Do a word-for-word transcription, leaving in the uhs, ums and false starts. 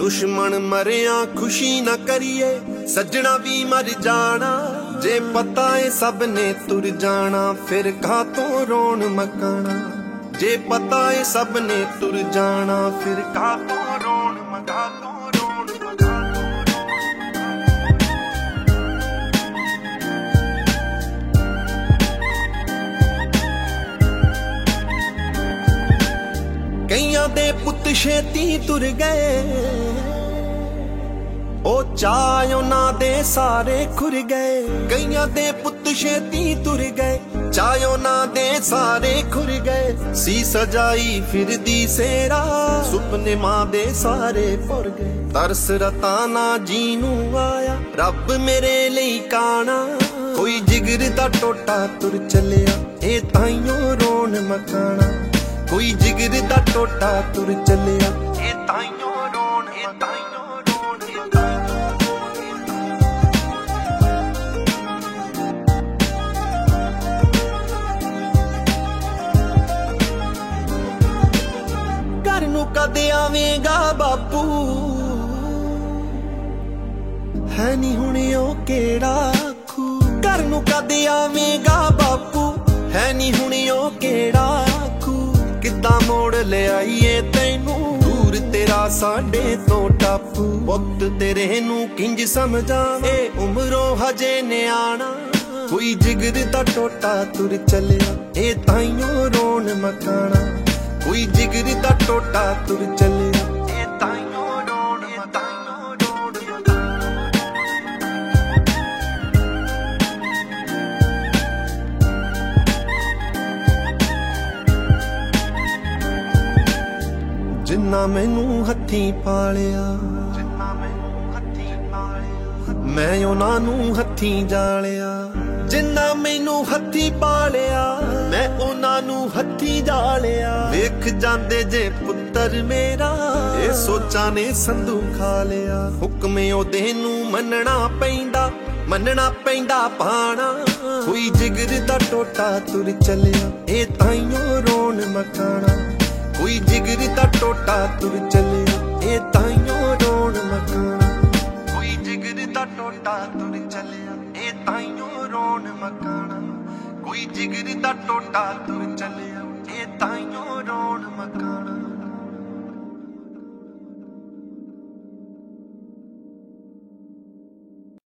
दुश्मन मरिया खुशी न करिए, सजना भी मर जाना। जे पता है सब ने तुर जाना, फिर कातों रोन मकाना। जे पता है सब ने तुर जाना, फिर कातों रोन मकाना। कईयां दे पुत छेती तुर गए, ओ चाय उन्हां दे सारे खुर गए। कईयां दे पुत छेती तुर गए, चाय उन्हां दे सारे खुर गए। सी सजाई फिरदी सेरा, सुपने मां दे सारे फुर गए। तरस रताना जीनू आया, रब मेरे लई काना। कोई जिगर दा टोटा तुर चलिया, ए ताइयों रोन मकाना। कोई जिगर दा टोटा तुर चलिया, ए ताइयों रोन, ए ताइयों रोन, ए ताइयों। घर नू कदे आवेगा बापू, है नी हुण ओ केड़ा आखू। घर नू कदे आवेगा बापू, है नी हुण ओ केड़ा आखू। किद्दां मोड़ ले आईए तैनू, दूर तेरा साडे तो टापू। पुत तेरे नू किंज समझा, ए उमरों हजे न्याणा। कोई जिगर दा टोटा तुर चलिया, ए ताइयों रोन मकाना। कोई जिगर दा टोटा तुर चलिया, ए ताइयों रोन, ए ताइयों रोन। जिन्ना मैनू हथी पालिया, जिन्ना मैनू हथी पालिया, मैं उन्हां नू हथी जालिया। जिन्ना मैनू हथी पालिया, मैं उन्हां नू हथी जालिया। वेख जांदे जे पुत्तर मेरा, ए सोचां ने संधू खा लिया। हुक्मे ओदे नू मनना पैंदा, मनना पैंदा पाना। कोई जिगर दा टोटा तुर चलिया, ए ताइयों रोन मकाना। कोई जिगर दा टोटा तुर चलिया, ए ताइयों रोन मकाना। कोई जिगर दा टोटा तुर चलिया, ए ताइयों रोन मकाना। कोई जिगर दा टोटा तुर चलिया, ए ताइयों रोन मकाना।